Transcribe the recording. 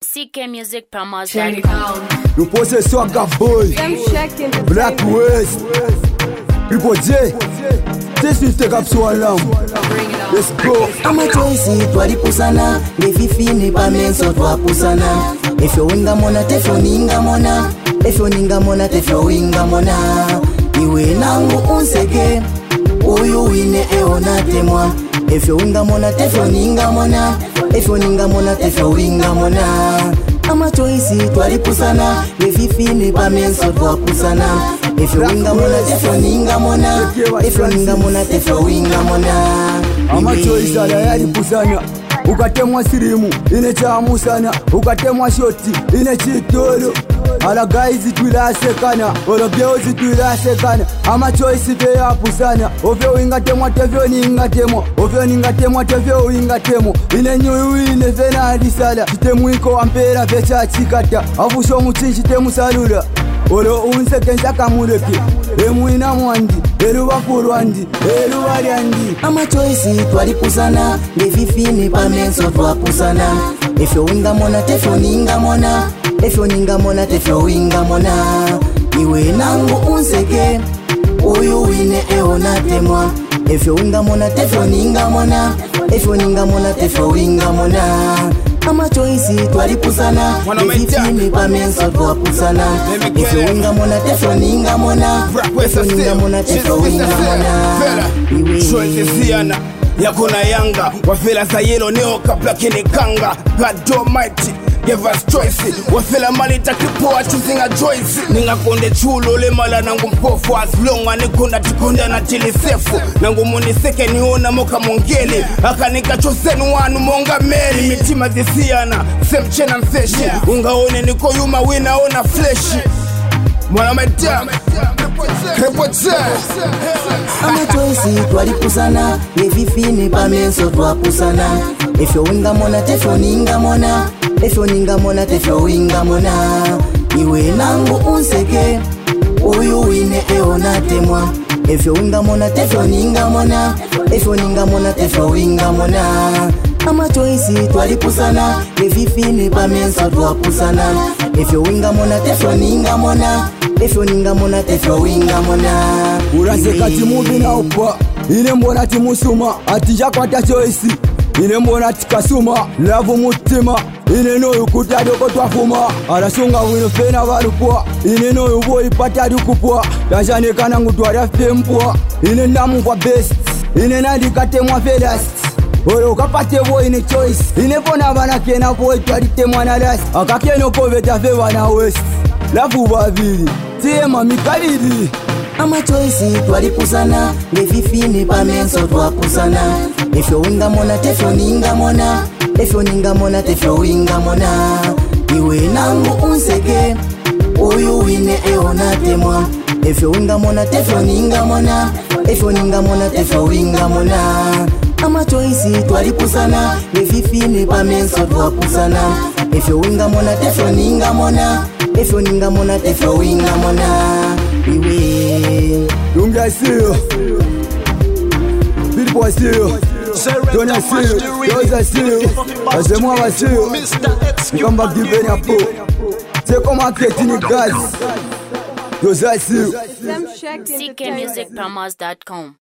CKmusicPromos.com. You possess Swagger Boy, Black West, People J. This will take up so long. Let's go. I'm a choice, twalipusana. Lefifini pa menso twapusana. If you winga mona, tefyo ninga mona. If you ninga mona, tefyo winga mona. Iwe nangu unseke. Uyu wine eona temwa. If you winga mona, tefyo ninga mona. If you ninga mona, tefyo winga mona. I'm a choice, twalipusana. Lefifini pa menso twapusana. If you winga mona, tefyo ninga mona. If you ninga mona, tefyo winga mona. I'm a choice, yalipusana. Ukatemwa sirimu, inechamusana. Ukatemwa shoti, inechitolo. Ala guys twilasekana, all girls twilasekana. I'm a choice te yapusana. Ovyo winga temwa tevyo ninga temo. Ovyo ninga temwa tevyo winga temo. Ine nyuyu ine fena adisala. Chitemwiko ampera vecha chikata. Avusho muchinchi temu salula. Olo unseke nshaka muleke. Emuina mwandi, elubafurwandi, elubaryandi. I'm a choice, twalipusana. Lefifini pa menso twapusana. If you winga mona, tefyo ninga mona. If you ninga mona, tefyo winga mona. Iwe nangu unseke. Uyu wine eona temwa. If you winga mona, tefyo ninga mona. If you ninga mona, tefyo winga mona. I'm a choice, twalipusana. Lefifini pa menso twapusana. If you winga mona, tefyo ninga mona. If you ninga mona, tefyo winga mona. Iwe yakuna yanga wafela za yellow neoka black in kanga. God Almighty give us choice. Wafela malita kipoa choosing a choice. Ninga konde chulo le mala nangu mpofu. As long anikunda tikunda na tili sefu. Nangu muni seke niona moka mongeli. Aka nika chosenu wanu monga meri. Mitima zisiana semchena mfeshi. Unga one niko yuma wina ona fleshi. Mwana media Krepoche. I'm a choice, twalipusana. Lefifini pa menso twapusana. If you winga mona, tefyo ninga mona. If you ninga mona, tefyo winga mona. Iwe nangu unseke. Uyu wine eona temwa. If you winga mona, tefyo ninga mona. If you ninga mona, tefyo winga mona. I'm a choice, twalipusana. Lefifini pa menso twapusana. If you winga mona, tefyo ninga mona. If you ninga mona, tefyo winga mona. Uraseka timubi na upa. Ine mbona timusuma. Atija kwa ta choice. Ine mbona tikasuma. Lavu mutima. Ine noyu kutadoko twafuma. Arasunga wino fena varupua. Ine noyu boi patadi kupua. Tajane kana ngutwara fempua. Ine namu kwa best. Ine nandikate mwa felast. Oro kapate boy ine choice. Ine pona vana kena boy twadite mwana last. Akakeno poveta fe wana west. Lavu bavili. Tema mikalidi. I'm a choice, twalipusana. Lefifini pa menso twapusana. If you winga mona, tefyo ninga mona. If you ninga mona, tefyo winga mona. Iwe nangu unseke. Uyu wine eona temwa. If you winga mona, tefyo ninga mona. If you ninga mona, tefyo winga mona. I'm a choice, twalipusana. Lefifini pa menso twapusana. If you winga mona, tefyo ninga mona. If you ninga mona, tefyo winga mona. Iwe Lunga see you. People see you. Don't see you. Those see you. Asemwa see you. Come back give any po. Say come market in the gas. Those see you. CKmusicPromos.com.